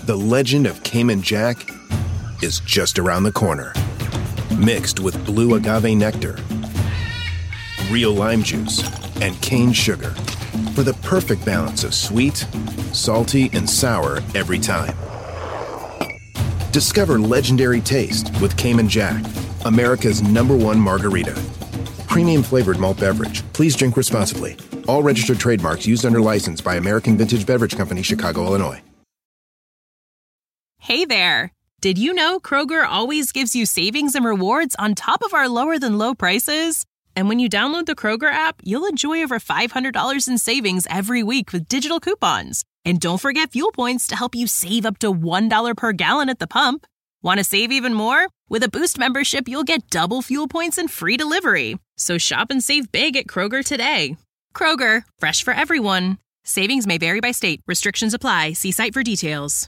the legend of Cayman Jack is just around the corner. Mixed with blue agave nectar, real lime juice, and cane sugar for the perfect balance of sweet, salty, and sour every time. Discover legendary taste with Cayman Jack, America's #1 margarita. Premium flavored malt beverage. Please drink responsibly. All registered trademarks used under license by American Vintage Beverage Company, Chicago, Illinois. Hey there! Did you know Kroger always gives you savings and rewards on top of our lower-than-low prices? And when you download the Kroger app, you'll enjoy over $500 in savings every week with digital coupons. And don't forget fuel points to help you save up to $1 per gallon at the pump. Want to save even more? With a Boost membership, you'll get double fuel points and free delivery. So shop and save big at Kroger today. Kroger, fresh for everyone. Savings may vary by state. Restrictions apply. See site for details.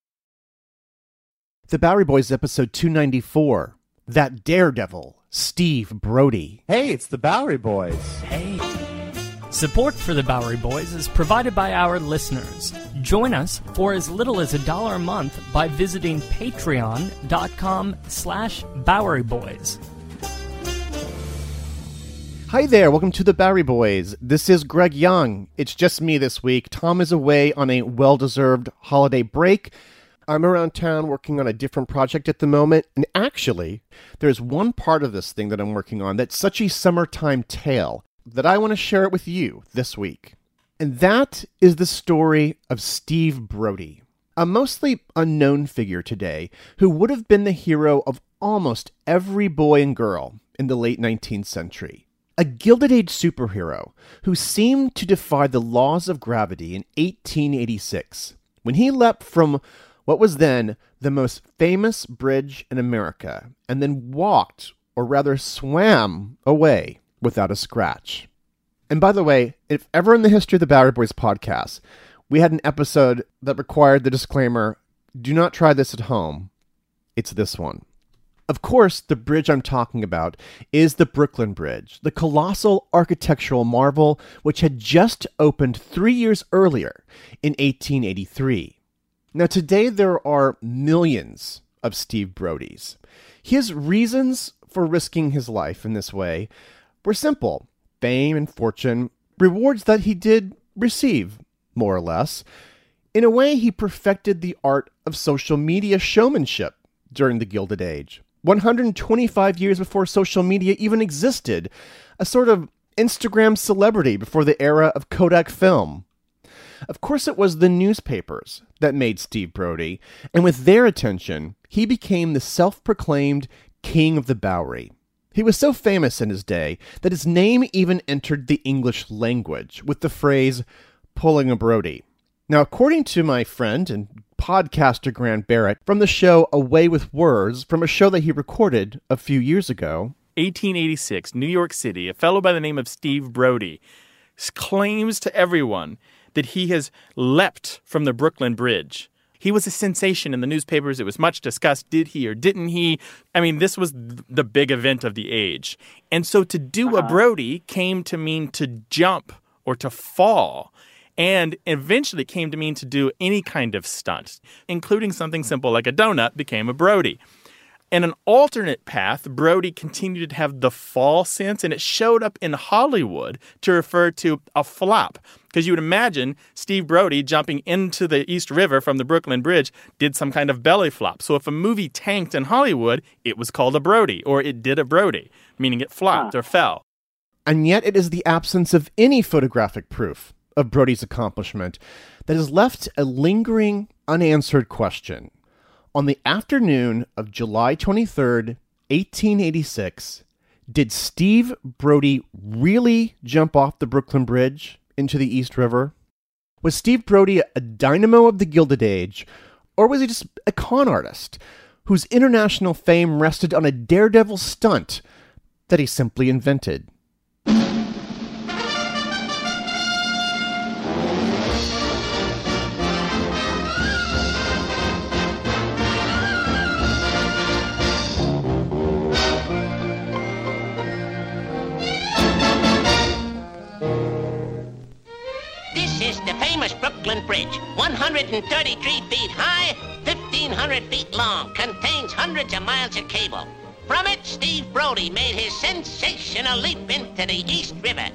The Bowery Boys, episode 294. That daredevil, Steve Brody. Hey, it's the Bowery Boys. Hey. Support for the Bowery Boys is provided by our listeners. Join us for as little as $1 a month by visiting patreon.com/Bowery Boys. Hi there, welcome to the Bowery Boys. This is Greg Young. It's just me this week. Tom is away on a well-deserved holiday break. I'm around town working on a different project at the moment, and actually, there's one part of this thing that I'm working on that's such a summertime tale that I want to share it with you this week. And that is the story of Steve Brody, a mostly unknown figure today who would have been the hero of almost every boy and girl in the late 19th century. A Gilded Age superhero who seemed to defy the laws of gravity in 1886 when he leapt from what was then the most famous bridge in America, and then walked, or rather swam, away without a scratch. And by the way, if ever in the history of the Bowery Boys podcast, we had an episode that required the disclaimer, do not try this at home, it's this one. Of course, the bridge I'm talking about is the Brooklyn Bridge, the colossal architectural marvel which had just opened 3 years earlier in 1883. Now, today there are millions of Steve Brodys. His reasons for risking his life in this way were simple. Fame and fortune, rewards that he did receive, more or less. In a way, he perfected the art of social media showmanship during the Gilded Age. 125 years before social media even existed, a sort of Instagram celebrity before the era of Kodak film. Of course, it was the newspapers that made Steve Brody, and with their attention, he became the self-proclaimed King of the Bowery. He was so famous in his day that his name even entered the English language with the phrase, pulling a Brody. Now, according to my friend and podcaster Grant Barrett from the show Away with Words, from a show that he recorded a few years ago, 1886, New York City, a fellow by the name of Steve Brody claims to everyone that he has leapt from the Brooklyn Bridge. He was a sensation in the newspapers. It was much discussed. Did he or didn't he? I mean, this was the big event of the age. And so to do a Brody came to mean to jump or to fall, and eventually came to mean to do any kind of stunt, including something simple like a donut became a Brody. In an alternate path, Brody continued to have the fall sense, and it showed up in Hollywood to refer to a flop. Because you would imagine Steve Brody jumping into the East River from the Brooklyn Bridge did some kind of belly flop. So if a movie tanked in Hollywood, it was called a Brody, or it did a Brody, meaning it flopped or fell. And yet it is the absence of any photographic proof of Brody's accomplishment that has left a lingering, unanswered question. On the afternoon of July 23rd, 1886, did Steve Brody really jump off the Brooklyn Bridge into the East River? Was Steve Brody a dynamo of the Gilded Age, or was he just a con artist whose international fame rested on a daredevil stunt that he simply invented? Brooklyn bridge, 133 feet high, 1,500 feet long, contains hundreds of miles of cable. From it, Steve Brody made his sensational leap into the East River.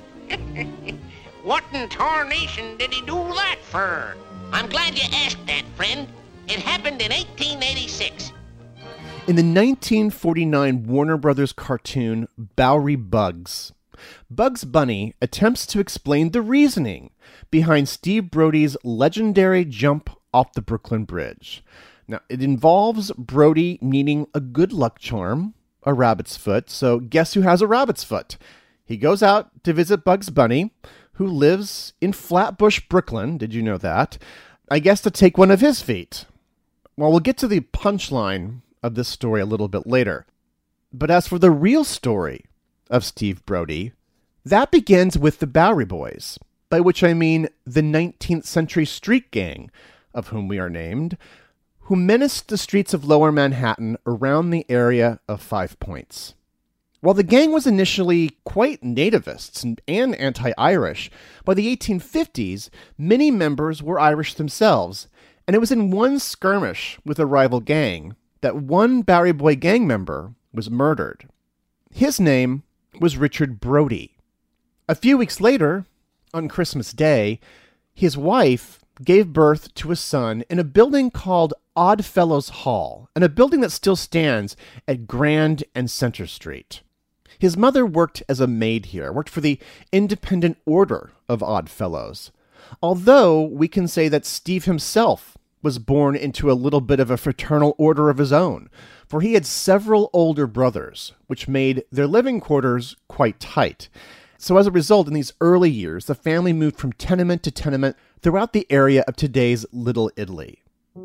What in tarnation did he do that for? I'm glad you asked that, friend. It happened in 1886. In the 1949 Warner Brothers cartoon Bowery Bugs, Bugs Bunny attempts to explain the reasoning behind Steve Brody's legendary jump off the Brooklyn Bridge. Now, it involves Brody needing a good luck charm, a rabbit's foot, so guess who has a rabbit's foot? He goes out to visit Bugs Bunny, who lives in Flatbush, Brooklyn. Did you know that? I guess to take one of his feet. Well, we'll get to the punchline of this story a little bit later. But as for the real story of Steve Brody, that begins with the Bowery Boys, by which I mean the 19th century street gang, of whom we are named, who menaced the streets of Lower Manhattan around the area of 5 Points. While the gang was initially quite nativist and anti-Irish, by the 1850s, many members were Irish themselves, and it was in one skirmish with a rival gang that one Bowery Boy gang member was murdered. His name was Richard Brody. A few weeks later, on Christmas Day, his wife gave birth to a son in a building called Oddfellows Hall, and a building that still stands at Grand and Center Street. His mother worked as a maid here, worked for the Independent Order of Oddfellows, although we can say that Steve himself was born into a little bit of a fraternal order of his own, for he had several older brothers, which made their living quarters quite tight. So as a result, in these early years, the family moved from tenement to tenement throughout the area of today's Little Italy.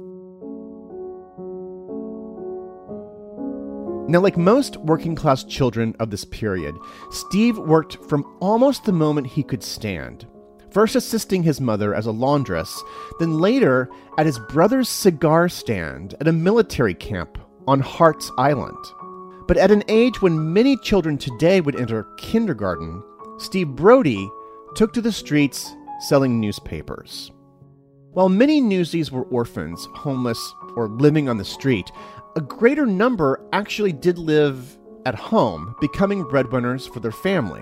Now, like most working-class children of this period, Steve worked from almost the moment he could stand. First assisting his mother as a laundress, then later at his brother's cigar stand at a military camp on Hart's Island. But at an age when many children today would enter kindergarten, Steve Brody took to the streets selling newspapers. While many newsies were orphans, homeless, or living on the street, a greater number actually did live at home, becoming breadwinners for their family.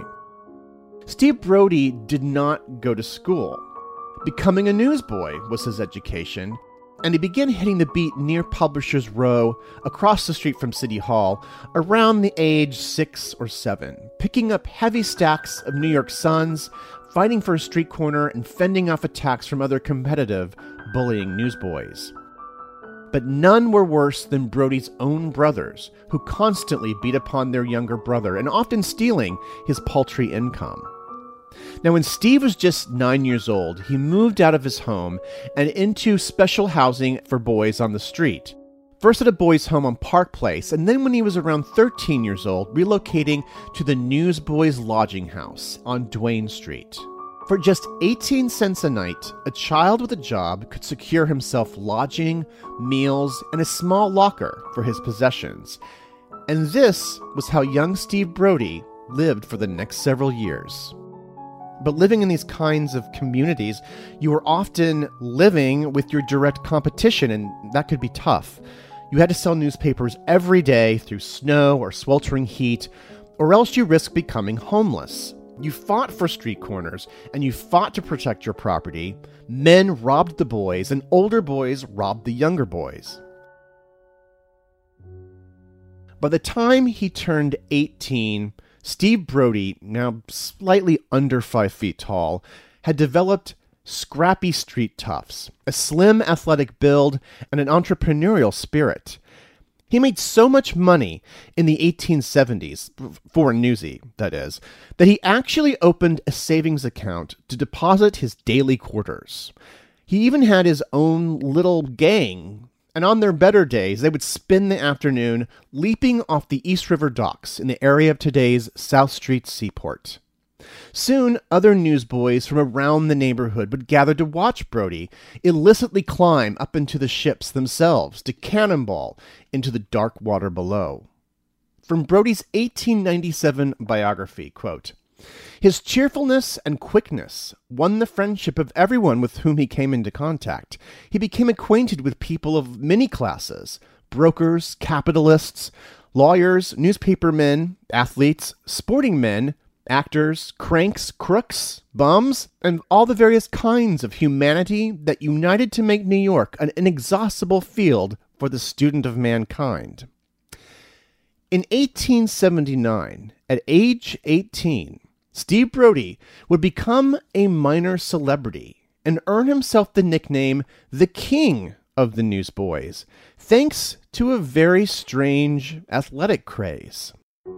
Steve Brody did not go to school. Becoming a newsboy was his education, and he began hitting the beat near Publishers Row, across the street from City Hall, around the age 6 or 7, picking up heavy stacks of New York Suns, fighting for a street corner, and fending off attacks from other competitive, bullying newsboys. But none were worse than Brody's own brothers, who constantly beat upon their younger brother, and often stealing his paltry income. Now, when Steve was just 9 years old, he moved out of his home and into special housing for boys on the street. First at a boys' home on Park Place, and then when he was around 13 years old, relocating to the Newsboys Lodging House on Duane Street. For just 18 cents a night, a child with a job could secure himself lodging, meals, and a small locker for his possessions. And this was how young Steve Brody lived for the next several years. But living in these kinds of communities, you were often living with your direct competition, and that could be tough. You had to sell newspapers every day through snow or sweltering heat, or else you risked becoming homeless. You fought for street corners, and you fought to protect your property. Men robbed the boys, and older boys robbed the younger boys. By the time he turned 18, Steve Brody, now slightly under 5 feet tall, had developed scrappy street toughs, a slim athletic build, and an entrepreneurial spirit. He made so much money in the 1870s, for a newsie, that is, that he actually opened a savings account to deposit his daily quarters. He even had his own little gang, and on their better days, they would spend the afternoon leaping off the East River docks in the area of today's South Street Seaport. Soon, other newsboys from around the neighborhood would gather to watch Brody illicitly climb up into the ships themselves to cannonball into the dark water below. From Brody's 1897 biography, quote, His cheerfulness and quickness won the friendship of everyone with whom he came into contact. He became acquainted with people of many classes: brokers, capitalists, lawyers, newspapermen, athletes, sporting men, actors, cranks, crooks, bums, and all the various kinds of humanity that united to make New York an inexhaustible field for the student of mankind. In 1879, at age 18, Steve Brody would become a minor celebrity and earn himself the nickname the King of the Newsboys, thanks to a very strange athletic craze.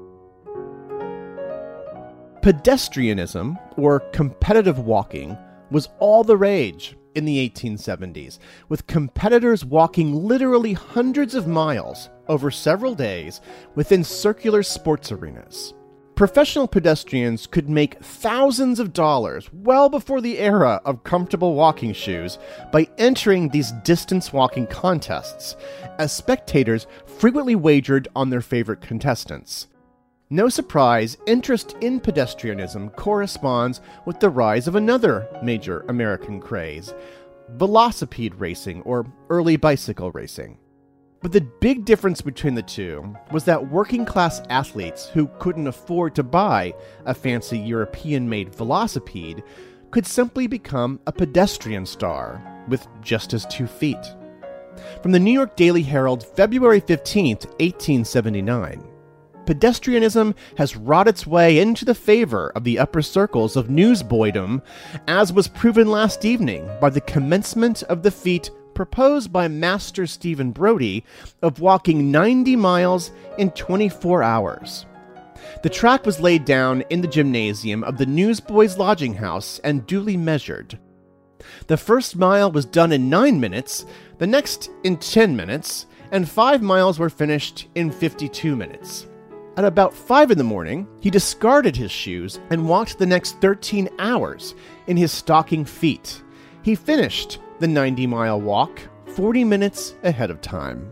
Pedestrianism, or competitive walking, was all the rage in the 1870s, with competitors walking literally hundreds of miles over several days within circular sports arenas. Professional pedestrians could make thousands of dollars well before the era of comfortable walking shoes by entering these distance walking contests, as spectators frequently wagered on their favorite contestants. No surprise, interest in pedestrianism corresponds with the rise of another major American craze: velocipede racing, or early bicycle racing. But the big difference between the two was that working-class athletes who couldn't afford to buy a fancy European-made velocipede could simply become a pedestrian star with just his 2 feet. From the New York Daily Herald, February 15, 1879. Pedestrianism has wrought its way into the favor of the upper circles of newsboydom, as was proven last evening by the commencement of the feat proposed by Master Stephen Brody of walking 90 miles in 24 hours. The track was laid down in the gymnasium of the Newsboys Lodging House and duly measured. The first mile was done in 9 minutes, the next in 10 minutes, and 5 miles were finished in 52 minutes. At about 5 in the morning, he discarded his shoes and walked the next 13 hours in his stocking feet. He finished the 90-mile walk 40 minutes ahead of time.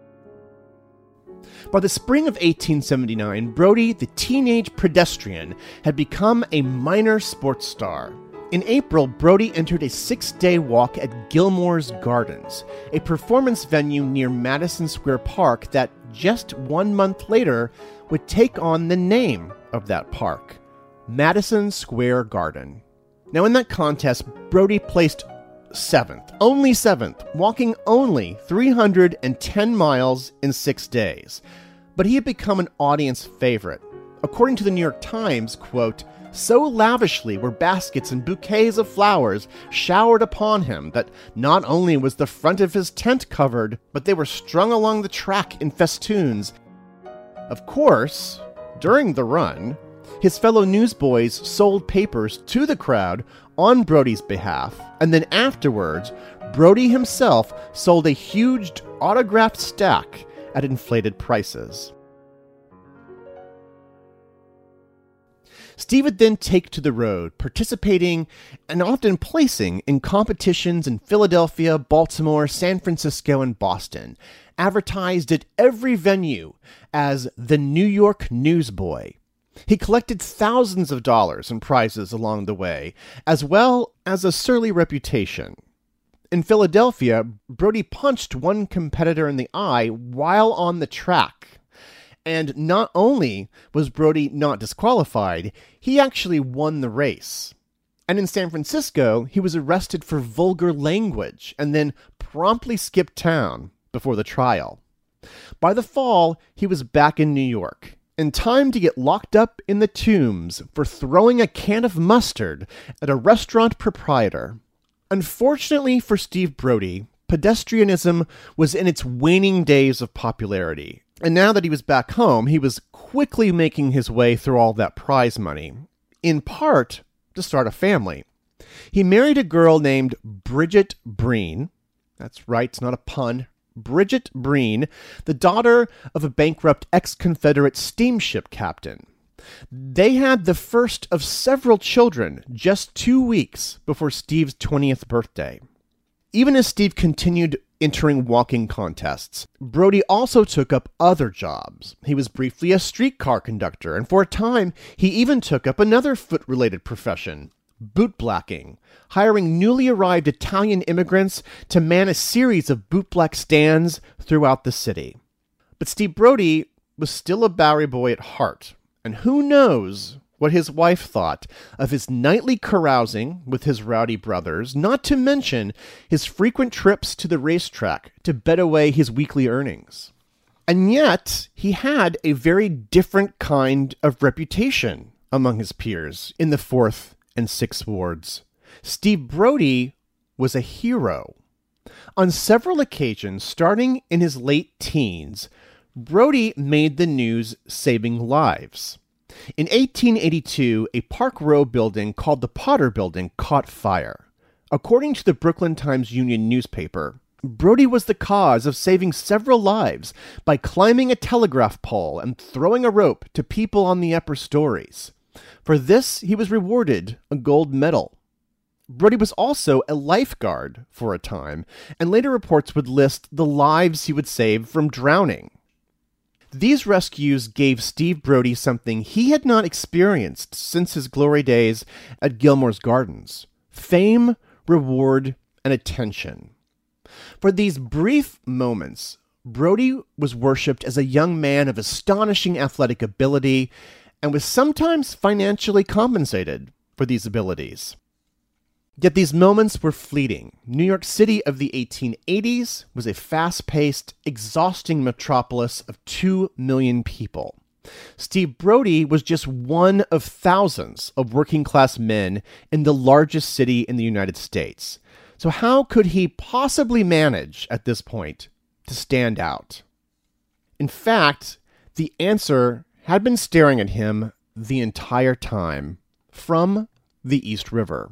By the spring of 1879, Brody, the teenage pedestrian, had become a minor sports star. In April, Brody entered a 6-day walk at Gilmore's Gardens, a performance venue near Madison Square Park that, just 1 month later, would take on the name of that park, Madison Square Garden. Now, in that contest, Brody placed 7th, only 7th, walking only 310 miles in 6 days. But he had become an audience favorite. According to the New York Times, quote, "So lavishly were baskets and bouquets of flowers showered upon him that not only was the front of his tent covered, but they were strung along the track in festoons." Of course, during the run, his fellow newsboys sold papers to the crowd on Brody's behalf, and then afterwards, Brody himself sold a huge autographed stack at inflated prices. Steve would then take to the road, participating and often placing in competitions in Philadelphia, Baltimore, San Francisco, and Boston, advertised at every venue as the New York Newsboy. He collected thousands of dollars in prizes along the way, as well as a surly reputation. In Philadelphia, Brody punched one competitor in the eye while on the track. And not only was Brody not disqualified, he actually won the race. And in San Francisco, he was arrested for vulgar language and then promptly skipped town before the trial. By the fall, he was back in New York, in time to get locked up in the Tombs for throwing a can of mustard at a restaurant proprietor. Unfortunately for Steve Brody, pedestrianism was in its waning days of popularity. And now that he was back home, he was quickly making his way through all that prize money, in part to start a family. He married a girl named Bridget Breen. That's right, it's not a pun. Bridget Breen, the daughter of a bankrupt ex-Confederate steamship captain. They had the first of several children just 2 weeks before Steve's 20th birthday. Even as Steve continued entering walking contests. Brody also took up other jobs. He was briefly a streetcar conductor, and for a time, he even took up another foot-related profession, bootblacking, hiring newly arrived Italian immigrants to man a series of bootblack stands throughout the city. But Steve Brody was still a Bowery boy at heart, and who knows what his wife thought of his nightly carousing with his rowdy brothers, not to mention his frequent trips to the racetrack to bet away his weekly earnings. And yet, he had a very different kind of reputation among his peers in the 4th and 6th wards. Steve Brody was a hero. On several occasions, starting in his late teens, Brody made the news saving lives. In 1882, a Park Row building called the Potter Building caught fire. According to the Brooklyn Times-Union newspaper, Brody was the cause of saving several lives by climbing a telegraph pole and throwing a rope to people on the upper stories. For this, he was rewarded a gold medal. Brody was also a lifeguard for a time, and later reports would list the lives he would save from drowning. These rescues gave Steve Brody something he had not experienced since his glory days at Gilmore's Gardens: fame, reward, and attention. For these brief moments, Brody was worshipped as a young man of astonishing athletic ability and was sometimes financially compensated for these abilities. Yet these moments were fleeting. New York City of the 1880s was a fast-paced, exhausting metropolis of 2 million people. Steve Brody was just one of thousands of working-class men in the largest city in the United States. So how could he possibly manage, at this point, to stand out? In fact, the answer had been staring at him the entire time, from the East River.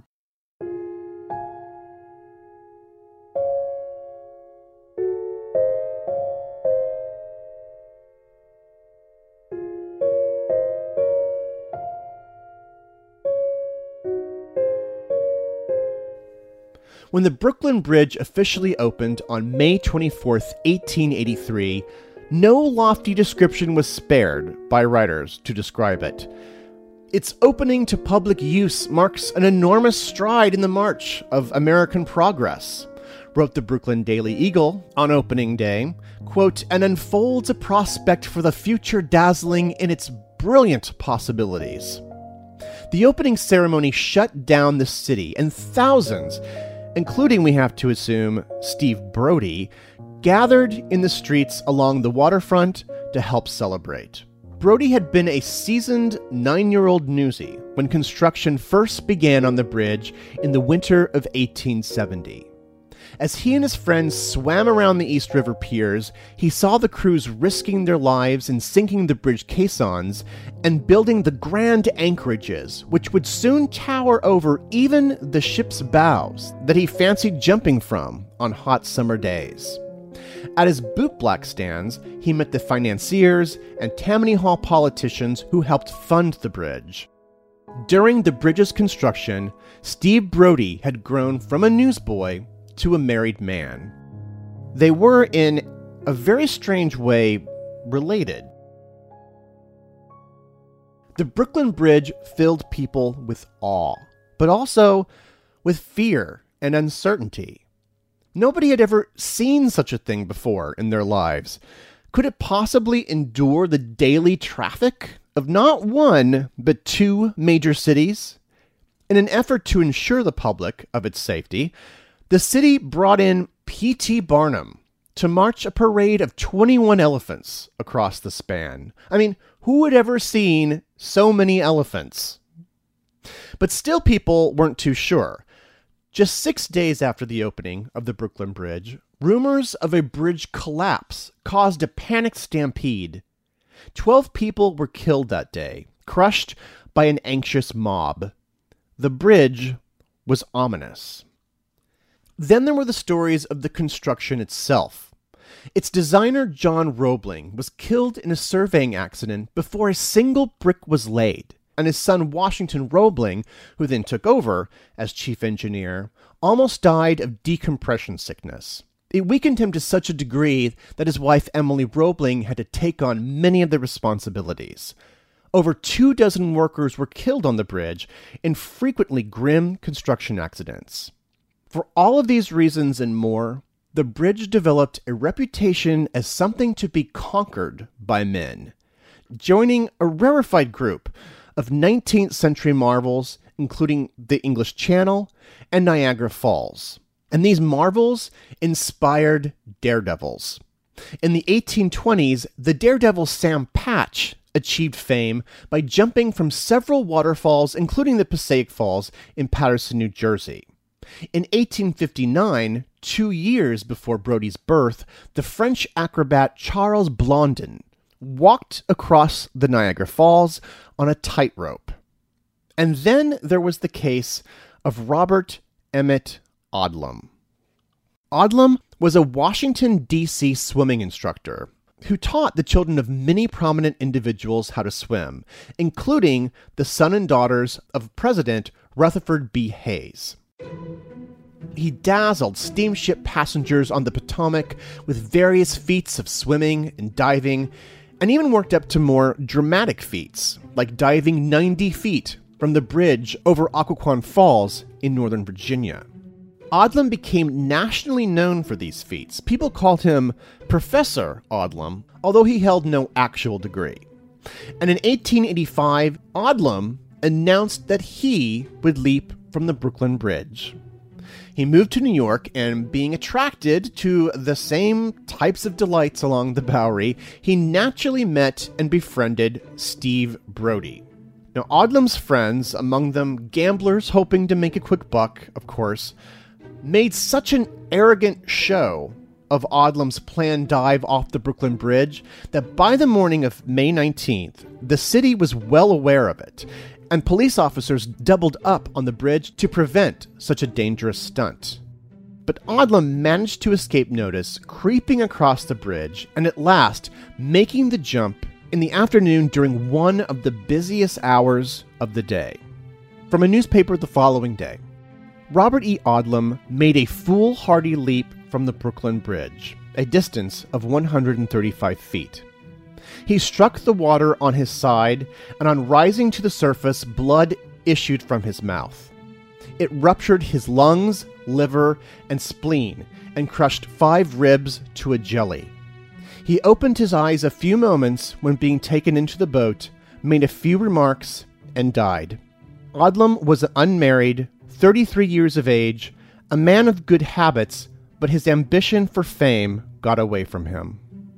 When the Brooklyn Bridge officially opened on May 24, 1883, no lofty description was spared by writers to describe it. Its opening to public use marks an enormous stride in the march of American progress, wrote the Brooklyn Daily Eagle on opening day, quote, and unfolds a prospect for the future dazzling in its brilliant possibilities. The opening ceremony shut down the city, and thousands, including, we have to assume, Steve Brody, gathered in the streets along the waterfront to help celebrate. Brody had been a seasoned 9-year-old newsie when construction first began on the bridge in the winter of 1870. As he and his friends swam around the East River piers, he saw the crews risking their lives in sinking the bridge caissons and building the grand anchorages, which would soon tower over even the ship's bows that he fancied jumping from on hot summer days. At his bootblack stands, he met the financiers and Tammany Hall politicians who helped fund the bridge. During the bridge's construction, Steve Brody had grown from a newsboy to a married man. They were, in a very strange way, related. The Brooklyn Bridge filled people with awe, but also with fear and uncertainty. Nobody had ever seen such a thing before in their lives. Could it possibly endure the daily traffic of not one, but 2 major cities? In an effort to ensure the public of its safety, the city brought in P.T. Barnum to march a parade of 21 elephants across the span. I mean, who had ever seen so many elephants? But still people weren't too sure. Just 6 days after the opening of the Brooklyn Bridge, rumors of a bridge collapse caused a panicked stampede. 12 people were killed that day, crushed by an anxious mob. The bridge was ominous. Then there were the stories of the construction itself. Its designer, John Roebling, was killed in a surveying accident before a single brick was laid, and his son Washington Roebling, who then took over as chief engineer, almost died of decompression sickness. It weakened him to such a degree that his wife Emily Roebling had to take on many of the responsibilities. Over 24 workers were killed on the bridge in frequently grim construction accidents. For all of these reasons and more, the bridge developed a reputation as something to be conquered by men, joining a rarefied group of 19th century marvels, including the English Channel and Niagara Falls. And these marvels inspired daredevils. In the 1820s, the daredevil Sam Patch achieved fame by jumping from several waterfalls, including the Passaic Falls in Paterson, New Jersey. In 1859, 2 years before Brodie's birth, the French acrobat Charles Blondin walked across the Niagara Falls on a tightrope. And then there was the case of Robert Emmett Odlum. Odlum was a Washington, D.C. swimming instructor who taught the children of many prominent individuals how to swim, including the son and daughters of President Rutherford B. Hayes. He dazzled steamship passengers on the Potomac with various feats of swimming and diving, and even worked up to more dramatic feats, like diving 90 feet from the bridge over Occoquan Falls in Northern Virginia. Odlum became nationally known for these feats. People called him Professor Odlum, although he held no actual degree. And in 1885, Odlum announced that he would leap from the Brooklyn Bridge. He moved to New York, and being attracted to the same types of delights along the Bowery, he naturally met and befriended Steve Brodie. Now, Odlum's friends, among them gamblers hoping to make a quick buck, of course, made such an arrogant show of Odlum's planned dive off the Brooklyn Bridge that by the morning of May 19th, the city was well aware of it, and police officers doubled up on the bridge to prevent such a dangerous stunt. But Odlum managed to escape notice, creeping across the bridge, and at last making the jump in the afternoon during one of the busiest hours of the day. From a newspaper the following day, Robert E. Odlum made a foolhardy leap from the Brooklyn Bridge, a distance of 135 feet. He struck the water on his side, and on rising to the surface, blood issued from his mouth. It ruptured his lungs, liver, and spleen, and crushed 5 ribs to a jelly. He opened his eyes a few moments when being taken into the boat, made a few remarks, and died. Odlum was unmarried, 33 years of age, a man of good habits, but his ambition for fame got away from him.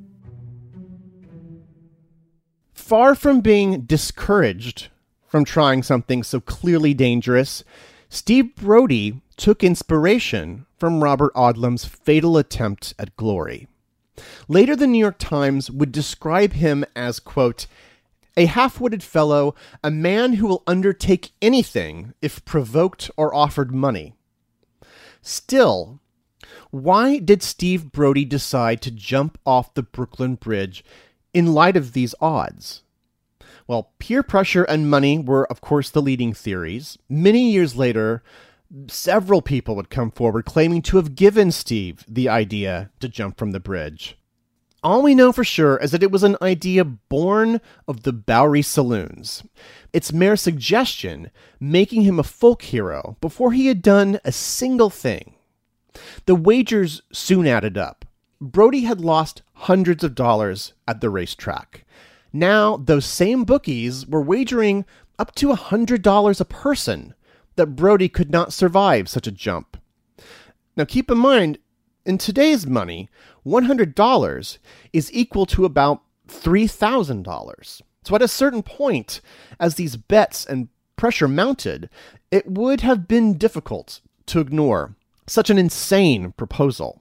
Far from being discouraged from trying something so clearly dangerous, Steve Brodie took inspiration from Robert Odlum's fatal attempt at glory. Later, the New York Times would describe him as, quote, a half-witted fellow, a man who will undertake anything if provoked or offered money. Still, why did Steve Brodie decide to jump off the Brooklyn Bridge in light of these odds? Well, peer pressure and money were, of course, the leading theories. Many years later, several people would come forward claiming to have given Steve the idea to jump from the bridge. All we know for sure is that it was an idea born of the Bowery saloons, its mere suggestion making him a folk hero before he had done a single thing. The wagers soon added up. Brodie had lost hundreds of dollars at the racetrack. Now, those same bookies were wagering up to $100 a person that Brodie could not survive such a jump. Now, keep in mind, in today's money, $100 is equal to about $3,000. So at a certain point, as these bets and pressure mounted, it would have been difficult to ignore such an insane proposal.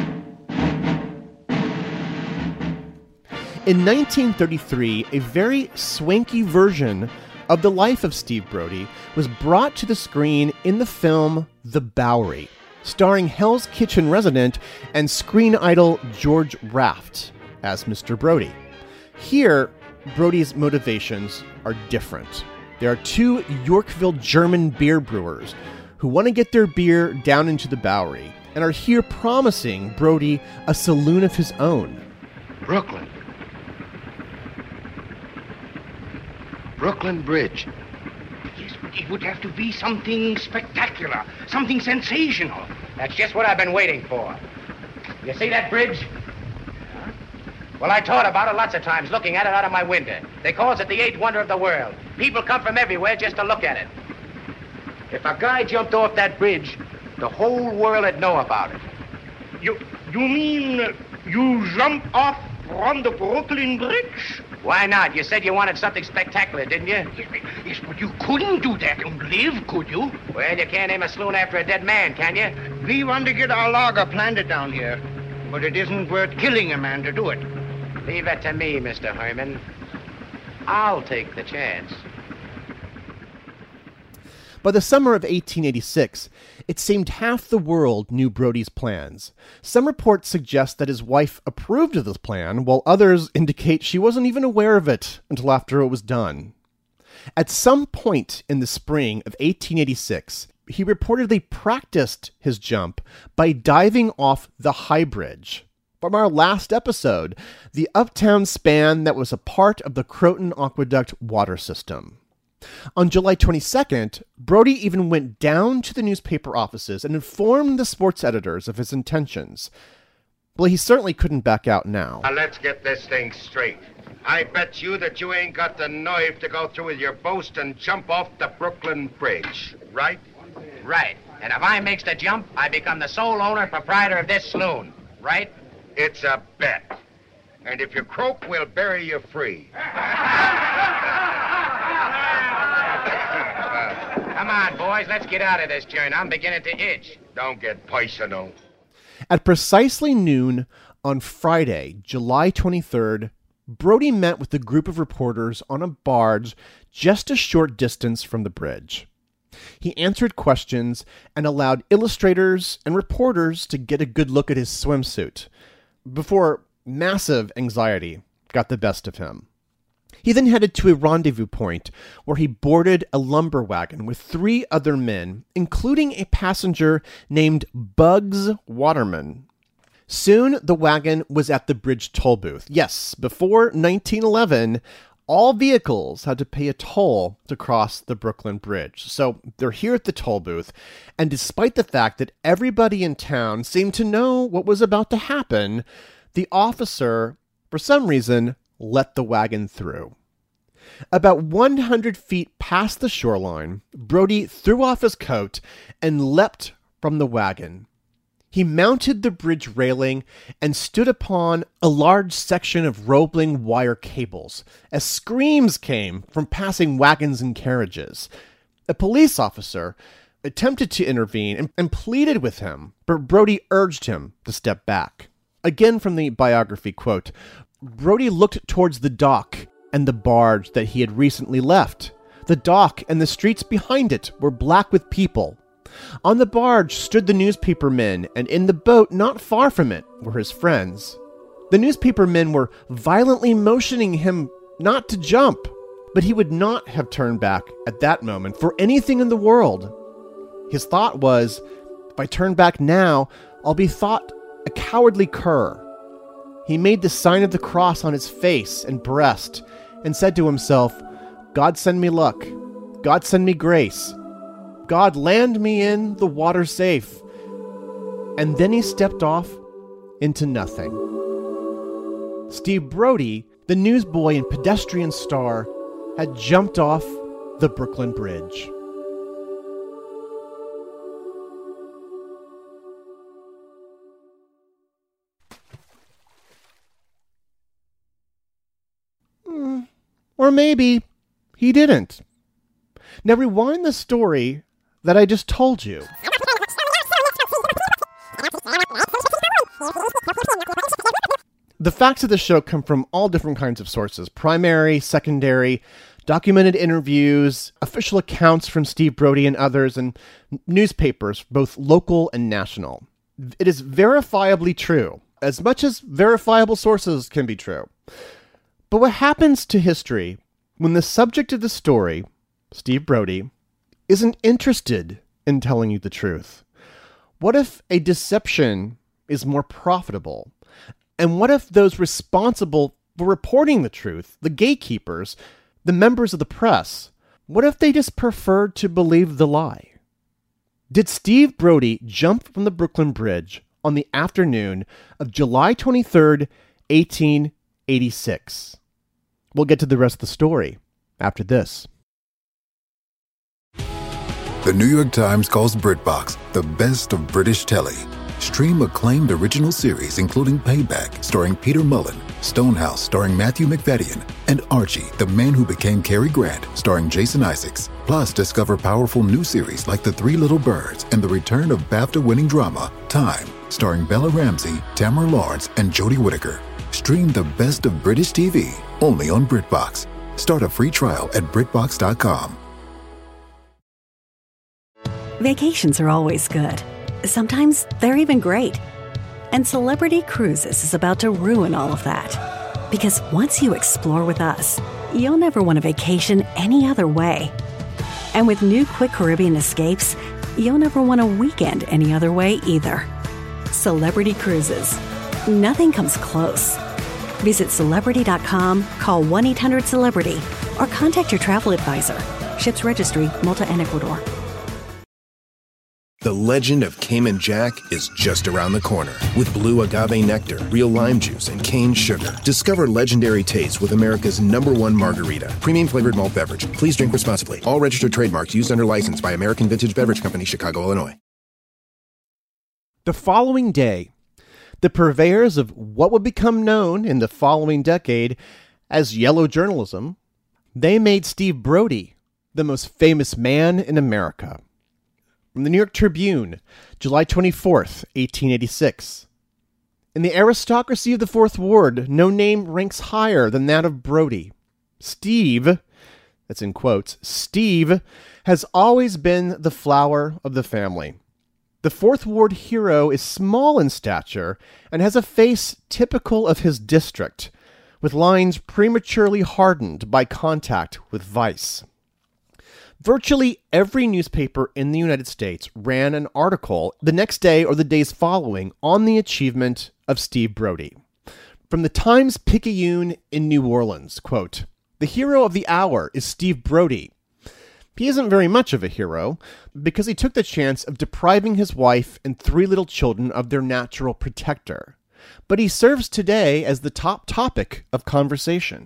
In 1933, a very swanky version of the life of Steve Brodie was brought to the screen in the film The Bowery, starring Hell's Kitchen resident and screen idol George Raft as Mr. Brodie. Here, Brodie's motivations are different. There are 2 Yorkville German beer brewers who want to get their beer down into the Bowery, and are here promising Brody a saloon of his own. Brooklyn. Brooklyn Bridge. Yes, but it would have to be something spectacular, something sensational. That's just what I've been waiting for. You see that bridge? Well, I thought about it lots of times, looking at it out of my window. They calls it the eighth wonder of the world. People come from everywhere just to look at it. If a guy jumped off that bridge, the whole world would know about it. You mean you jump off from the Brooklyn Bridge? Why not? You said you wanted something spectacular, didn't you? Yes, but you couldn't do that and live, could you? Well, you can't name a saloon after a dead man, can you? We want to get our lager planted down here, but it isn't worth killing a man to do it. Leave that to me, Mr. Herman. I'll take the chance. By the summer of 1886, it seemed half the world knew Brody's plans. Some reports suggest that his wife approved of this plan, while others indicate she wasn't even aware of it until after it was done. At some point in the spring of 1886, he reportedly practiced his jump by diving off the High Bridge. From our last episode, the uptown span that was a part of the Croton Aqueduct water system. On July 22nd, Brody even went down to the newspaper offices and informed the sports editors of his intentions. Well, he certainly couldn't back out now. Now, let's get this thing straight. I bet you that you ain't got the nerve to go through with your boast and jump off the Brooklyn Bridge, right? Right. And if I makes the jump, I become the sole owner and proprietor of this saloon, right? It's a bet. And if you croak, we'll bury you free. Come on, boys, let's get out of this joint. I'm beginning to itch. Don't get personal. At precisely noon on Friday, July 23rd, Brody met with a group of reporters on a barge just a short distance from the bridge. He answered questions and allowed illustrators and reporters to get a good look at his swimsuit before massive anxiety got the best of him. He then headed to a rendezvous point where he boarded a lumber wagon with 3 other men, including a passenger named Bugs Waterman. Soon, the wagon was at the bridge toll booth. Yes, before 1911, all vehicles had to pay a toll to cross the Brooklyn Bridge. So they're here at the toll booth, and despite the fact that everybody in town seemed to know what was about to happen, the officer, for some reason, let the wagon through. About 100 feet past the shoreline, Brody threw off his coat and leapt from the wagon. He mounted the bridge railing and stood upon a large section of rolling wire cables as screams came from passing wagons and carriages. A police officer attempted to intervene and pleaded with him, but Brody urged him to step back. Again from the biography quote, Brody looked towards the dock and the barge that he had recently left. The dock and the streets behind it were black with people. On the barge stood the newspaper men, and in the boat not far from it were his friends. The newspaper men were violently motioning him not to jump, but he would not have turned back at that moment for anything in the world. His thought was, if I turn back now, I'll be thought a cowardly cur. He made the sign of the cross on his face and breast and said to himself, God send me luck. God send me grace. God land me in the water safe. And then he stepped off into nothing. Steve Brody, the newsboy and pedestrian star, had jumped off the Brooklyn Bridge. Or maybe he didn't. Now rewind the story that I just told you. The facts of the show come from all different kinds of sources: primary, secondary, documented interviews, official accounts from Steve Brody and others, and newspapers, both local and national. It is verifiably true, as much as verifiable sources can be true. But what happens to history when the subject of the story, Steve Brody, isn't interested in telling you the truth? What if a deception is more profitable? And what if those responsible for reporting the truth, the gatekeepers, the members of the press, what if they just preferred to believe the lie? Did Steve Brody jump from the Brooklyn Bridge on the afternoon of July 23rd, 1886? We'll get to the rest of the story after this. The New York Times calls BritBox the best of British telly. Stream acclaimed original series including Payback, starring Peter Mullen, Stonehouse, starring Matthew McFadden, and Archie, the Man Who Became Cary Grant, starring Jason Isaacs. Plus, discover powerful new series like The Three Little Birds and the return of BAFTA-winning drama Time, starring Bella Ramsey, Tamara Lawrence, and Jodie Whittaker. Stream the best of British TV only on BritBox. Start a free trial at BritBox.com. Vacations are always good. Sometimes they're even great. And Celebrity Cruises is about to ruin all of that. Because once you explore with us, you'll never want a vacation any other way. And with new Quick Caribbean Escapes, you'll never want a weekend any other way either. Celebrity Cruises. Nothing comes close. Visit Celebrity.com, call 1-800-CELEBRITY, or contact your travel advisor. Ships Registry, Malta and Ecuador. The legend of Cayman Jack is just around the corner. With blue agave nectar, real lime juice, and cane sugar. Discover legendary taste with America's #1 margarita. Premium flavored malt beverage. Please drink responsibly. All registered trademarks used under license by American Vintage Beverage Company, Chicago, Illinois. The following day, the purveyors of what would become known in the following decade as yellow journalism, they made Steve Brody the most famous man in America. From the New York Tribune, July 24th, 1886. In the aristocracy of the Fourth Ward, no name ranks higher than that of Brody. Steve, that's in quotes, Steve has always been the flower of the family. The Fourth Ward hero is small in stature and has a face typical of his district, with lines prematurely hardened by contact with vice. Virtually every newspaper in the United States ran an article the next day or the days following on the achievement of Steve Brody. From the Times-Picayune in New Orleans, quote, "The hero of the hour is Steve Brody. He isn't very much of a hero because he took the chance of depriving his wife and 3 little children of their natural protector. But he serves today as the top topic of conversation."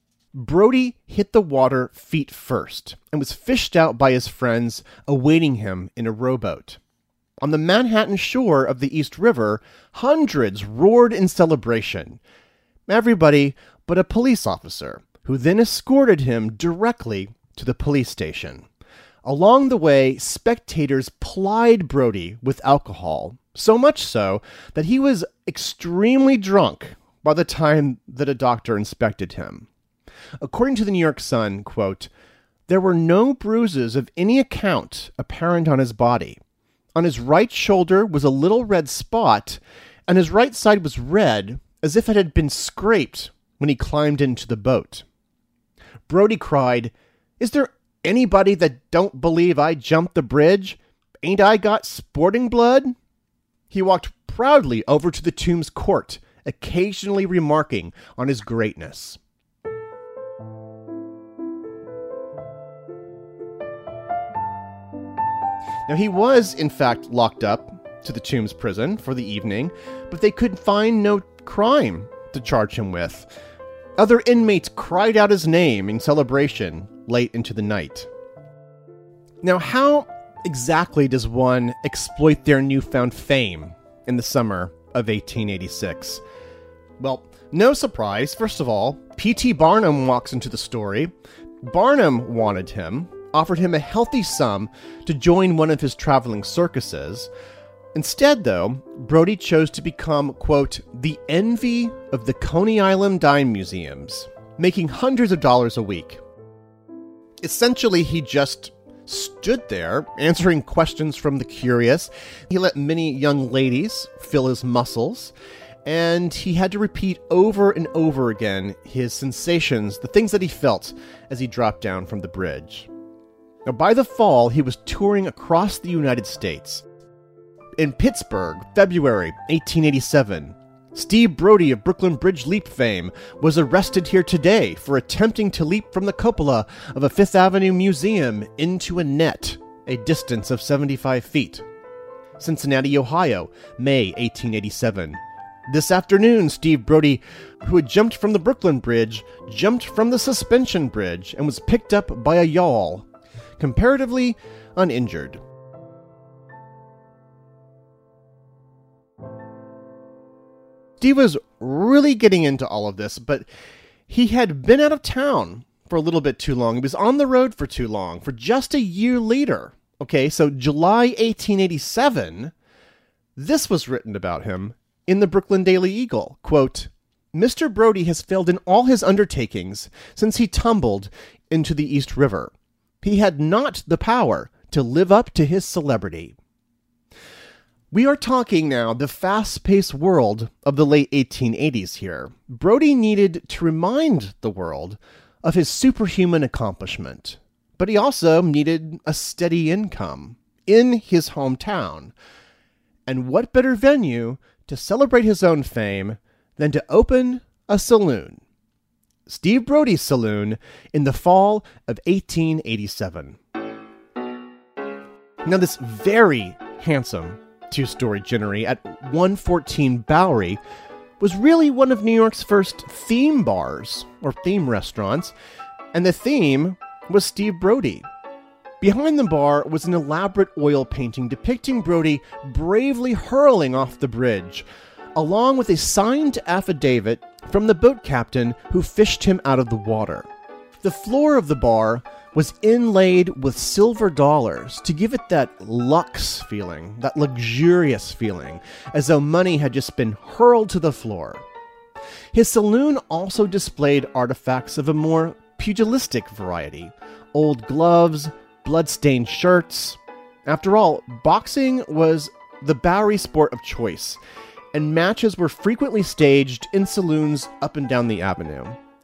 Brody hit the water feet first and was fished out by his friends awaiting him in a rowboat. On the Manhattan shore of the East River, hundreds roared in celebration. Everybody but a police officer, who then escorted him directly to the police station. Along the way, spectators plied Brody with alcohol, so much so that he was extremely drunk by the time that a doctor inspected him. According to the New York Sun, quote, "There were no bruises of any account apparent on his body. On his right shoulder was a little red spot, and his right side was red as if it had been scraped when he climbed into the boat." Brody cried, "Is there anybody that don't believe I jumped the bridge? Ain't I got sporting blood?" He walked proudly over to the Tombs court, occasionally remarking on his greatness. Now, he was, in fact, locked up to the Tombs prison for the evening, but they could find no crime to charge him with. Other inmates cried out his name in celebration late into the night. Now, how exactly does one exploit their newfound fame in the summer of 1886? Well, no surprise. First of all, P.T. Barnum walks into the story. Barnum wanted him, offered him a healthy sum to join one of his traveling circuses. Instead, though, Brody chose to become, quote, the envy of the Coney Island dime museums, making hundreds of dollars a week. Essentially, he just stood there answering questions from the curious. He let many young ladies fill his muscles, and he had to repeat over and over again his sensations, the things that he felt as he dropped down from the bridge. Now, by the fall, he was touring across the United States. In Pittsburgh, February 1887, Steve Brody of Brooklyn Bridge leap fame was arrested here today for attempting to leap from the cupola of a Fifth Avenue museum into a net, a distance of 75 feet. Cincinnati, Ohio, May 1887. This afternoon, Steve Brody, who had jumped from the Brooklyn Bridge, jumped from the suspension bridge and was picked up by a yawl, comparatively uninjured. Steve was really getting into all of this, but he had been out of town for a little bit too long. He was on the road for too long, for just a year later. Okay, so July 1887, this was written about him in the Brooklyn Daily Eagle. Quote, "Mr. Brody has failed in all his undertakings since he tumbled into the East River. He had not the power to live up to his celebrity." We are talking now the fast-paced world of the late 1880s here. Brody needed to remind the world of his superhuman accomplishment, but he also needed a steady income in his hometown. And what better venue to celebrate his own fame than to open a saloon? Steve Brody's Saloon in the fall of 1887. Now, this very handsome two-story ginnery at 114 Bowery was really one of New York's first theme bars, or theme restaurants, and the theme was Steve Brody. Behind the bar was an elaborate oil painting depicting Brody bravely hurling off the bridge, along with a signed affidavit from the boat captain who fished him out of the water. The floor of the bar was inlaid with silver dollars to give it that luxe feeling, that luxurious feeling, as though money had just been hurled to the floor. His saloon also displayed artifacts of a more pugilistic variety: old gloves, blood-stained shirts. After all, boxing was the Bowery sport of choice, and matches were frequently staged in saloons up and down the avenue.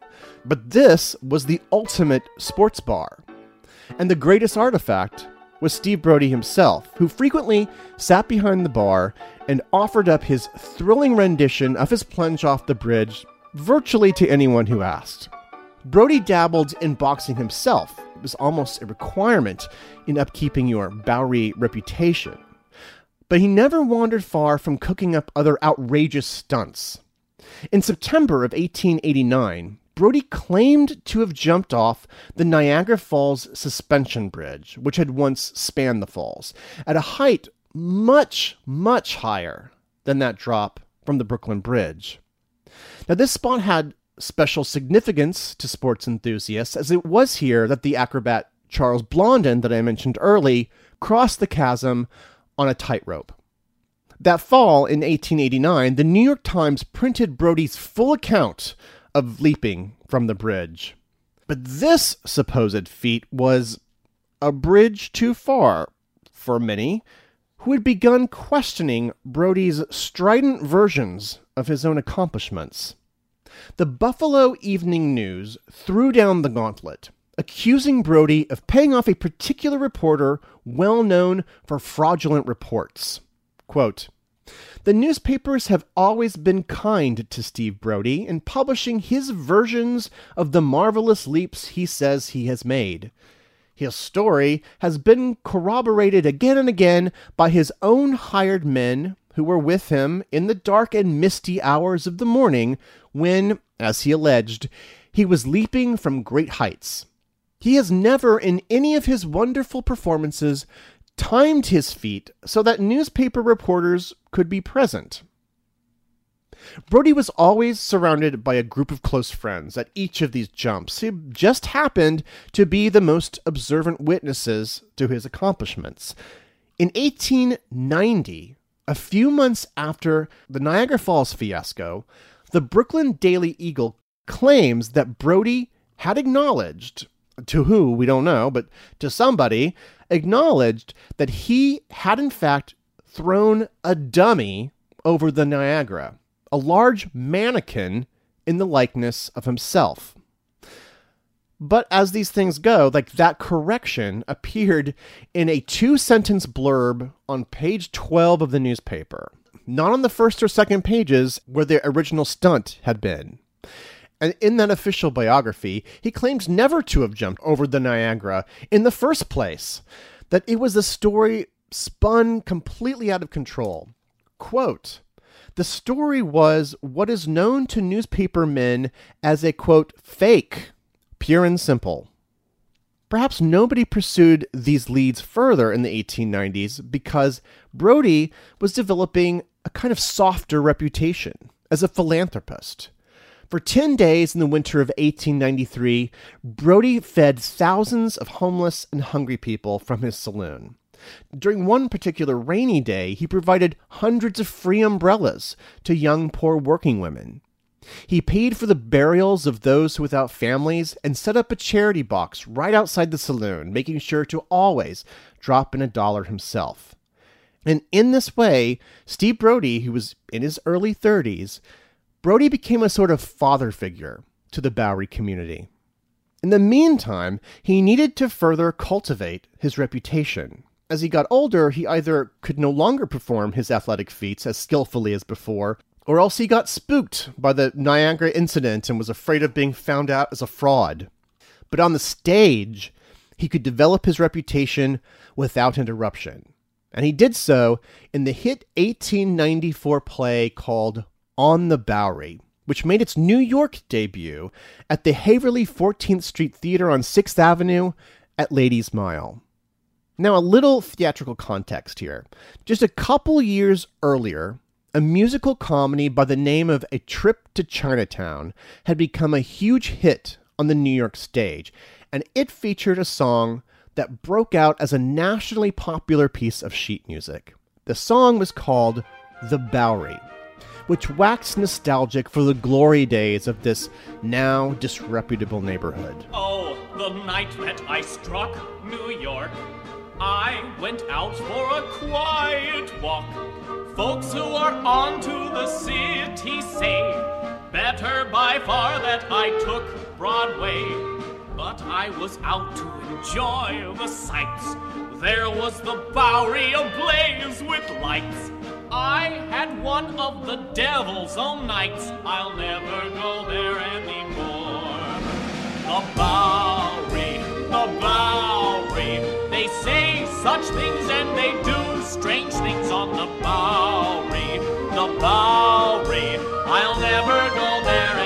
But this was the ultimate sports bar. And the greatest artifact was Steve Brody himself, who frequently sat behind the bar and offered up his thrilling rendition of his plunge off the bridge virtually to anyone who asked. Brody dabbled in boxing himself. It was almost a requirement in upkeeping your Bowery reputation. But he never wandered far from cooking up other outrageous stunts. In September of 1889, Brody claimed to have jumped off the Niagara Falls suspension bridge, which had once spanned the falls, at a height much, much higher than that drop from the Brooklyn Bridge. Now, this spot had special significance to sports enthusiasts, as it was here that the acrobat Charles Blondin, that I mentioned early, crossed the chasm on a tightrope. That fall in 1889, the New York Times printed Brody's full account of leaping from the bridge. But this supposed feat was a bridge too far for many who had begun questioning Brody's strident versions of his own accomplishments. The Buffalo Evening News threw down the gauntlet, accusing Brody of paying off a particular reporter well known for fraudulent reports. Quote, "The newspapers have always been kind to Steve Brody in publishing his versions of the marvelous leaps he says he has made. His story has been corroborated again and again by his own hired men who were with him in the dark and misty hours of the morning when, as he alleged, he was leaping from great heights. He has never in any of his wonderful performances timed his feet so that newspaper reporters could be present." Brody was always surrounded by a group of close friends at each of these jumps who just happened to be the most observant witnesses to his accomplishments. In 1890, a few months after the Niagara Falls fiasco, the Brooklyn Daily Eagle claims that Brody had acknowledged, to who we don't know, but to somebody, acknowledged that he had in fact thrown a dummy over the Niagara, a large mannequin in the likeness of himself. But as these things go, like that correction appeared in a 2-sentence blurb on page 12 of the newspaper, not on the first or second pages where the original stunt had been. And in that official biography, he claims never to have jumped over the Niagara in the first place, that it was a story spun completely out of control. Quote, "The story was what is known to newspaper men as a, quote, fake, pure and simple." Perhaps nobody pursued these leads further in the 1890s because Brodie was developing a kind of softer reputation as a philanthropist. For 10 days in the winter of 1893, Brodie fed thousands of homeless and hungry people from his saloon. During one particular rainy day, he provided hundreds of free umbrellas to young poor working women. He paid for the burials of those without families and set up a charity box right outside the saloon, making sure to always drop in $1 himself. And in this way, Steve Brodie, who was in his early 30s, Brodie became a sort of father figure to the Bowery community. In the meantime, he needed to further cultivate his reputation. As he got older, he either could no longer perform his athletic feats as skillfully as before, or else he got spooked by the Niagara incident and was afraid of being found out as a fraud. But on the stage, he could develop his reputation without interruption. And he did so in the hit 1894 play called On the Bowery, which made its New York debut at the Haverly 14th Street Theater on 6th Avenue at Ladies' Mile. Now, a little theatrical context here. Just a couple years earlier, a musical comedy by the name of A Trip to Chinatown had become a huge hit on the New York stage, and it featured a song that broke out as a nationally popular piece of sheet music. The song was called The Bowery, which waxed nostalgic for the glory days of this now disreputable neighborhood. Oh, the night that I struck New York, I went out for a quiet walk. Folks who are on to the city say better by far that I took Broadway. But I was out to enjoy the sights. There was the Bowery ablaze with lights. I had one of the devil's own nights. I'll never go there anymore. The Bowery, the Bowery. They say such things and they do strange things on the Bowery. The Bowery. I'll never go there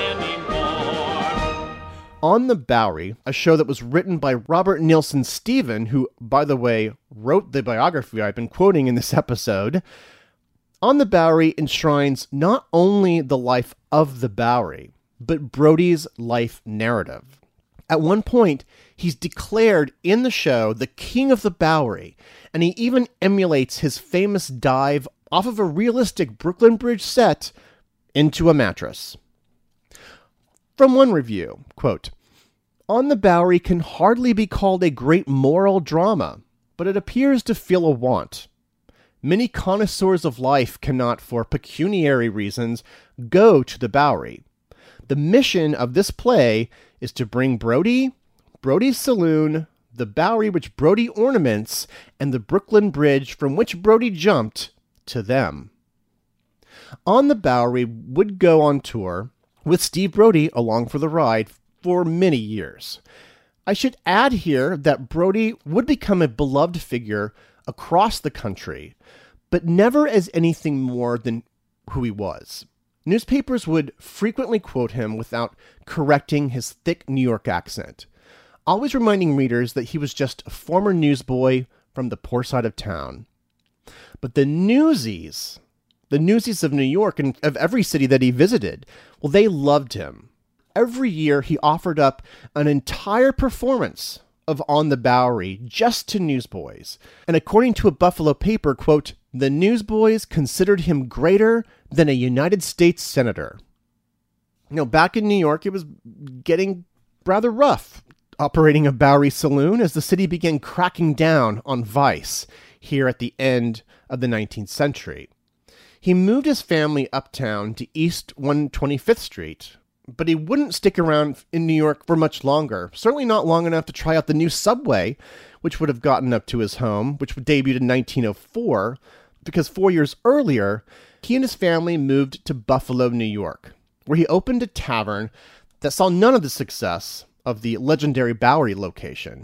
anymore. On the Bowery, a show that was written by Robert Nielsen Stephen, who, by the way, wrote the biography I've been quoting in this episode. On the Bowery enshrines not only the life of the Bowery, but Brodie's life narrative. At one point, he's declared in the show the king of the Bowery, and he even emulates his famous dive off of a realistic Brooklyn Bridge set into a mattress. From one review, quote, "On the Bowery can hardly be called a great moral drama, but it appears to feel a want. Many connoisseurs of life cannot, for pecuniary reasons, go to the Bowery. The mission of this play is to bring Brodie, Brodie's Saloon, the Bowery which Brodie ornaments, and the Brooklyn Bridge from which Brodie jumped to them." On the Bowery would go on tour with Steve Brodie along for the ride for many years. I should add here that Brodie would become a beloved figure across the country, but never as anything more than who he was. Newspapers would frequently quote him without correcting his thick New York accent, always reminding readers that he was just a former newsboy from the poor side of town. But the newsies of New York and of every city that he visited, well, they loved him. Every year he offered up an entire performance of On the Bowery just to newsboys. And according to a Buffalo paper, quote, "The newsboys considered him greater than a United States senator." Back in New York, it was getting rather rough operating a Bowery saloon as the city began cracking down on vice here at the end of the 19th century. He moved his family uptown to East 125th Street, But he wouldn't stick around in New York for much longer, certainly not long enough to try out the new subway, which would have gotten up to his home, which debuted in 1904, because 4 years earlier, he and his family moved to Buffalo, New York, where he opened a tavern that saw none of the success of the legendary Bowery location.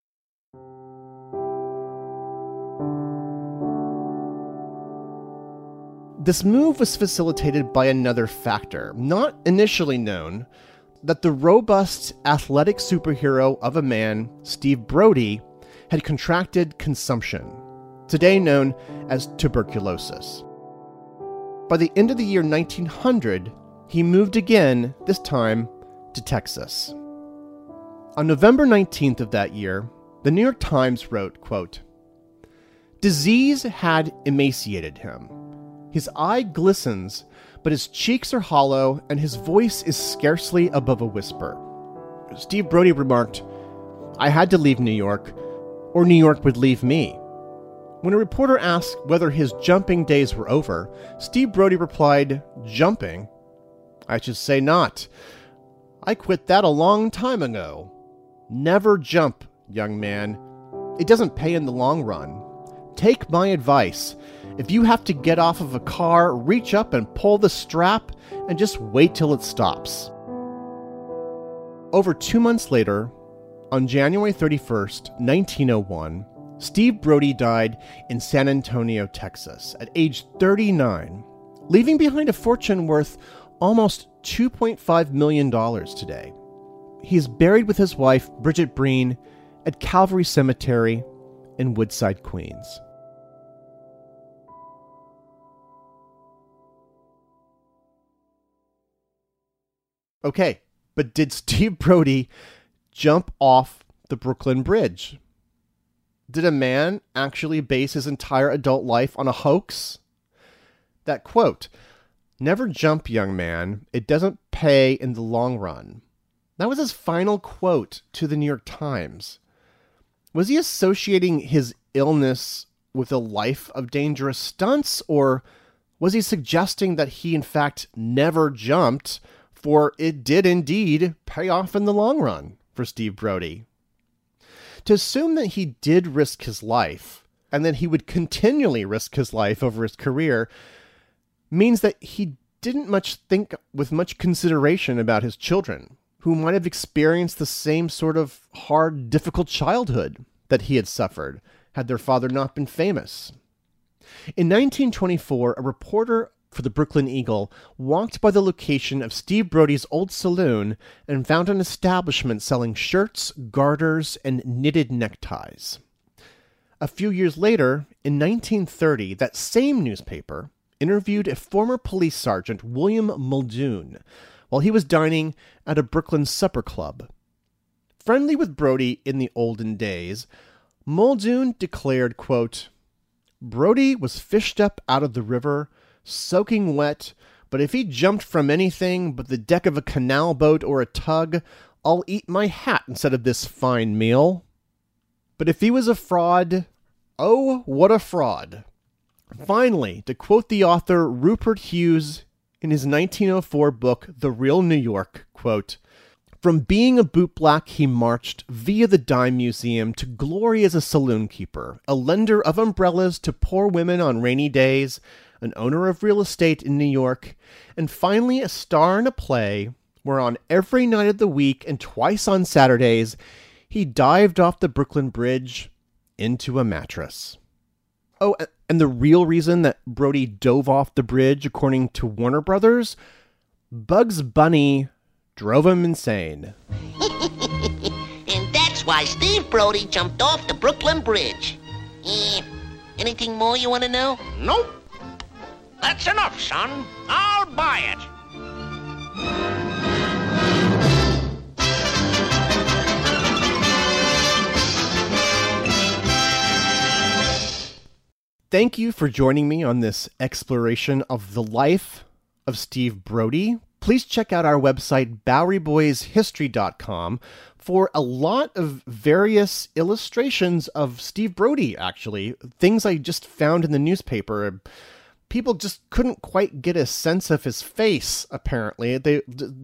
This move was facilitated by another factor, not initially known, that the robust, athletic superhero of a man, Steve Brodie, had contracted consumption, today known as tuberculosis. By the end of the year 1900, he moved again, this time to Texas. On November 19th of that year, the New York Times wrote, quote, "Disease had emaciated him. His eye glistens, but his cheeks are hollow, and his voice is scarcely above a whisper." Steve Brodie remarked, "I had to leave New York, or New York would leave me." When a reporter asked whether his jumping days were over, Steve Brodie replied, "Jumping? I should say not. I quit that a long time ago. Never jump, young man. It doesn't pay in the long run. Take my advice. If you have to get off of a car, reach up and pull the strap and just wait till it stops." Over 2 months later, on January 31st, 1901, Steve Brodie died in San Antonio, Texas, at age 39, leaving behind a fortune worth almost $2.5 million today. He is buried with his wife, Bridget Breen, at Calvary Cemetery in Woodside, Queens. Okay, but did Steve Brodie jump off the Brooklyn Bridge? Did a man actually base his entire adult life on a hoax? That quote, "Never jump, young man. It doesn't pay in the long run." That was his final quote to the New York Times. Was he associating his illness with a life of dangerous stunts, or was he suggesting that he in fact never jumped, for it did indeed pay off in the long run for Steve Brodie? To assume that he did risk his life, and that he would continually risk his life over his career, means that he didn't think with much consideration about his children, who might have experienced the same sort of hard, difficult childhood that he had suffered, had their father not been famous. In 1924, a reporter for the Brooklyn Eagle walked by the location of Steve Brodie's old saloon and found an establishment selling shirts, garters, and knitted neckties. A few years later, in 1930, that same newspaper interviewed a former police sergeant, William Muldoon, while he was dining at a Brooklyn supper club. Friendly with Brodie in the olden days, Muldoon declared, quote, "Brodie was fished up out of the river, soaking wet, but if he jumped from anything but the deck of a canal boat or a tug, I'll eat my hat instead of this fine meal. But if he was a fraud, oh, what a fraud." Finally, to quote the author Rupert Hughes in his 1904 book, The Real New York, quote, "From being a bootblack, he marched via the Dime Museum to glory as a saloon keeper, a lender of umbrellas to poor women on rainy days, an owner of real estate in New York, and finally a star in a play where on every night of the week and twice on Saturdays, he dived off the Brooklyn Bridge into a mattress." Oh, and the real reason that Brodie dove off the bridge, according to Warner Brothers, Bugs Bunny drove him insane. And that's why Steve Brodie jumped off the Brooklyn Bridge. Anything more you want to know? Nope. That's enough, son. I'll buy it. Thank you for joining me on this exploration of the life of Steve Brodie. Please check out our website, BoweryBoysHistory.com, for a lot of various illustrations of Steve Brodie, actually. Things I just found in the newspaper. People just couldn't quite get a sense of his face, apparently.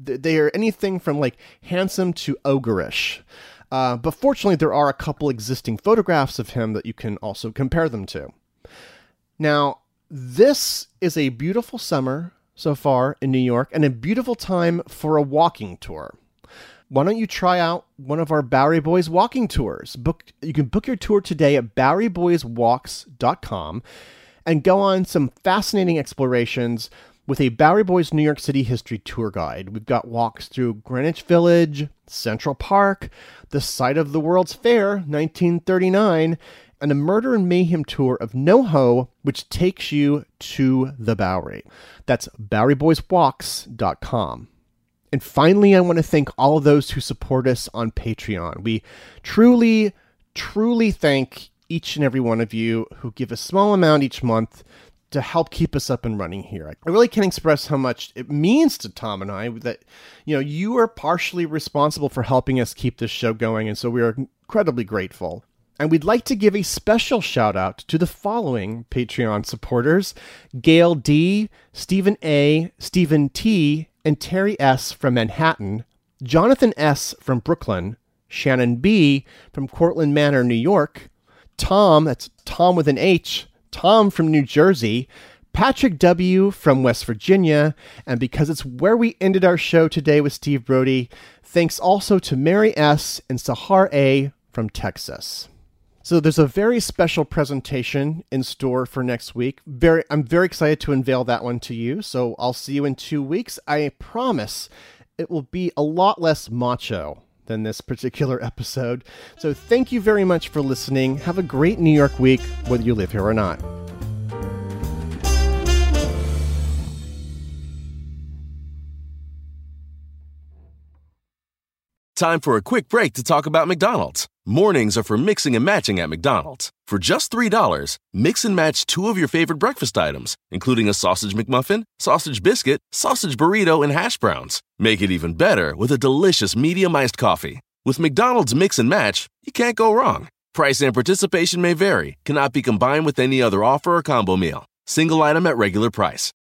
They are anything from like handsome to ogreish. But fortunately, there are a couple existing photographs of him that you can also compare them to. Now, this is a beautiful summer so far in New York and a beautiful time for a walking tour. Why don't you try out one of our Bowery Boys walking tours? You can book your tour today at BoweryBoysWalks.com and go on some fascinating explorations with a Bowery Boys New York City history tour guide. We've got walks through Greenwich Village, Central Park, the site of the World's Fair, 1939, and a murder and mayhem tour of NoHo, which takes you to the Bowery. That's BoweryBoysWalks.com. And finally, I want to thank all of those who support us on Patreon. We truly, truly thank each and every one of you who give a small amount each month to help keep us up and running here. I really can't express how much it means to Tom and I that, you are partially responsible for helping us keep this show going, and so we are incredibly grateful. And we'd like to give a special shout out to the following Patreon supporters: Gail D, Stephen A, Stephen T, and Terry S from Manhattan, Jonathan S from Brooklyn, Shannon B from Cortland Manor, New York, Tom, that's Tom with an H, Tom from New Jersey, Patrick W. from West Virginia, and because it's where we ended our show today with Steve Brody, thanks also to Mary S. and Sahar A. from Texas. So there's a very special presentation in store for next week. I'm very excited to unveil that one to you, so I'll see you in 2 weeks. I promise it will be a lot less macho than this particular episode. So thank you very much for listening. Have a great New York week, whether you live here or not. Time for a quick break to talk about McDonald's. Mornings are for mixing and matching at McDonald's. For just $3, mix and match 2 of your favorite breakfast items, including a sausage McMuffin, sausage biscuit, sausage burrito, and hash browns. Make it even better with a delicious medium iced coffee. With McDonald's Mix and Match, you can't go wrong. Price and participation may vary, cannot be combined with any other offer or combo meal. Single item at regular price.